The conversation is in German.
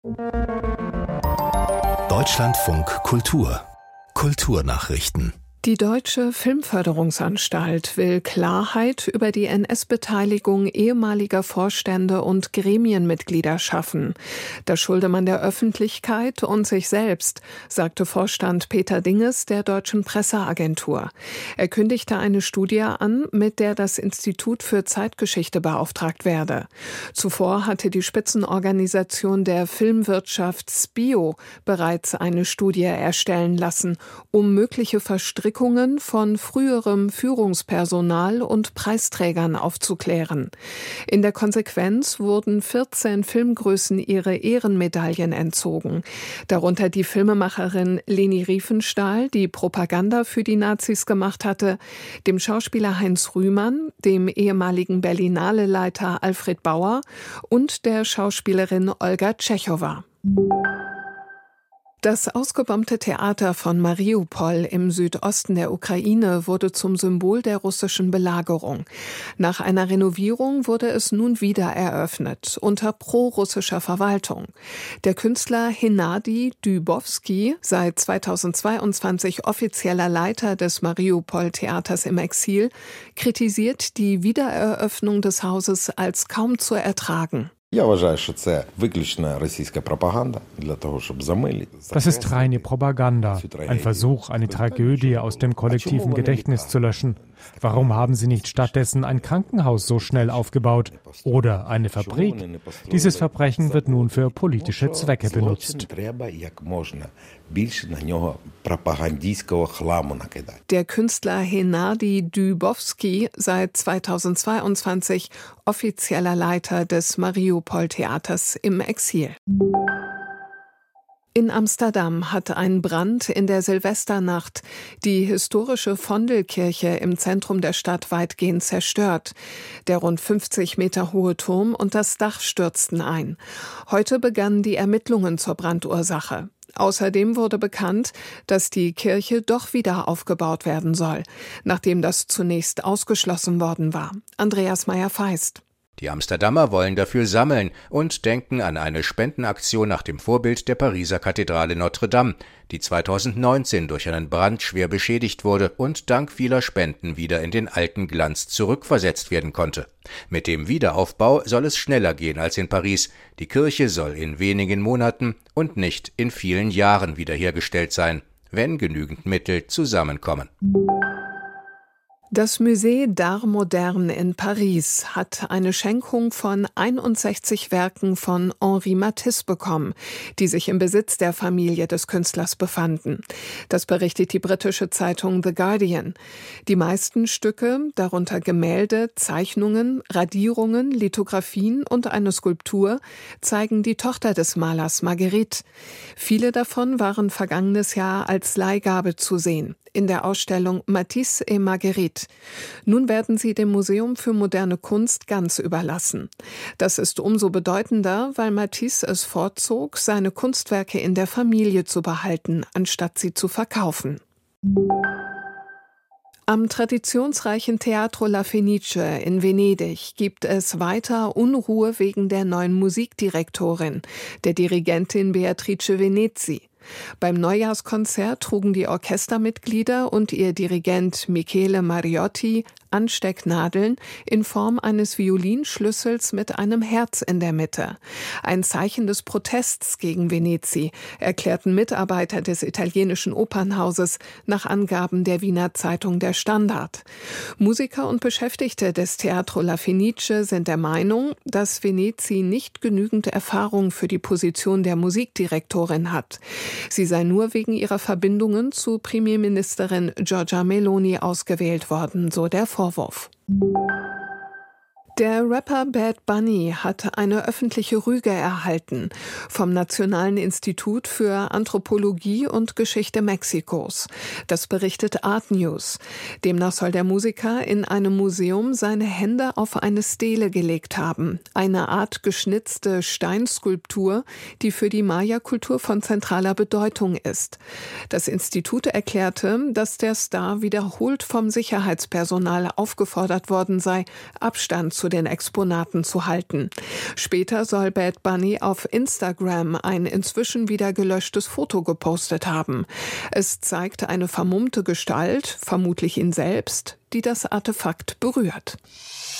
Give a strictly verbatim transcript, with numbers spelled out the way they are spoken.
Deutschlandfunk Kultur Kulturnachrichten. Die Deutsche Filmförderungsanstalt will Klarheit über die N S-Beteiligung ehemaliger Vorstände und Gremienmitglieder schaffen. Das schulde man der Öffentlichkeit und sich selbst, sagte Vorstand Peter Dinges der Deutschen Presseagentur. Er kündigte eine Studie an, mit der das Institut für Zeitgeschichte beauftragt werde. Zuvor hatte die Spitzenorganisation der Filmwirtschaft SPIO bereits eine Studie erstellen lassen, um mögliche Verstrickungen von früherem Führungspersonal und Preisträgern aufzuklären. In der Konsequenz wurden vierzehn Filmgrößen ihre Ehrenmedaillen entzogen. Darunter die Filmemacherin Leni Riefenstahl, die Propaganda für die Nazis gemacht hatte, dem Schauspieler Heinz Rühmann, dem ehemaligen Berlinale-Leiter Alfred Bauer und der Schauspielerin Olga Tschechowa. Das ausgebombte Theater von Mariupol im Südosten der Ukraine wurde zum Symbol der russischen Belagerung. Nach einer Renovierung wurde es nun wieder eröffnet, unter pro-russischer Verwaltung. Der Künstler Hennadij Dybowski, seit zweitausendzweiundzwanzig offizieller Leiter des Mariupol-Theaters im Exil, kritisiert die Wiedereröffnung des Hauses als kaum zu ertragen. Das ist reine Propaganda, ein Versuch, eine Tragödie aus dem kollektiven Gedächtnis zu löschen. Warum haben Sie nicht stattdessen ein Krankenhaus so schnell aufgebaut oder eine Fabrik? Dieses Verbrechen wird nun für politische Zwecke benutzt. Der Künstler Hennadij Dybowski, seit zweitausendzweiundzwanzig offizieller Leiter des Mariupol-Theaters im Exil. In Amsterdam hat ein Brand in der Silvesternacht die historische Vondelkirche im Zentrum der Stadt weitgehend zerstört. Der rund fünfzig Meter hohe Turm und das Dach stürzten ein. Heute begannen die Ermittlungen zur Brandursache. Außerdem wurde bekannt, dass die Kirche doch wieder aufgebaut werden soll, nachdem das zunächst ausgeschlossen worden war. Andreas Meyer-Feist. Die Amsterdamer wollen dafür sammeln und denken an eine Spendenaktion nach dem Vorbild der Pariser Kathedrale Notre Dame, die zweitausendneunzehn durch einen Brand schwer beschädigt wurde und dank vieler Spenden wieder in den alten Glanz zurückversetzt werden konnte. Mit dem Wiederaufbau soll es schneller gehen als in Paris. Die Kirche soll in wenigen Monaten und nicht in vielen Jahren wiederhergestellt sein, wenn genügend Mittel zusammenkommen. Das Musée d'Art Moderne in Paris hat eine Schenkung von einundsechzig Werken von Henri Matisse bekommen, die sich im Besitz der Familie des Künstlers befanden. Das berichtet die britische Zeitung The Guardian. Die meisten Stücke, darunter Gemälde, Zeichnungen, Radierungen, Lithografien und eine Skulptur, zeigen die Tochter des Malers Marguerite. Viele davon waren vergangenes Jahr als Leihgabe zu sehen, in der Ausstellung Matisse et Marguerite. Nun werden sie dem Museum für moderne Kunst ganz überlassen. Das ist umso bedeutender, weil Matisse es vorzog, seine Kunstwerke in der Familie zu behalten, anstatt sie zu verkaufen. Am traditionsreichen Teatro La Fenice in Venedig gibt es weiter Unruhe wegen der neuen Musikdirektorin, der Dirigentin Beatrice Venezi. Beim Neujahrskonzert trugen die Orchestermitglieder und ihr Dirigent Michele Mariotti Anstecknadeln in Form eines Violinschlüssels mit einem Herz in der Mitte. Ein Zeichen des Protests gegen Venezi, erklärten Mitarbeiter des italienischen Opernhauses nach Angaben der Wiener Zeitung Der Standard. Musiker und Beschäftigte des Teatro La Fenice sind der Meinung, dass Venezi nicht genügend Erfahrung für die Position der Musikdirektorin hat. Sie sei nur wegen ihrer Verbindungen zu Premierministerin Giorgia Meloni ausgewählt worden, so der Vorwurf. Der Rapper Bad Bunny hat eine öffentliche Rüge erhalten vom Nationalen Institut für Anthropologie und Geschichte Mexikos. Das berichtet Art News. Demnach soll der Musiker in einem Museum seine Hände auf eine Stele gelegt haben, eine Art geschnitzte Steinskulptur, die für die Maya-Kultur von zentraler Bedeutung ist. Das Institut erklärte, dass der Star wiederholt vom Sicherheitspersonal aufgefordert worden sei, Abstand zu zu den Exponaten zu halten. Später soll Bad Bunny auf Instagram ein inzwischen wieder gelöschtes Foto gepostet haben. Es zeigt eine vermummte Gestalt, vermutlich ihn selbst, die das Artefakt berührt.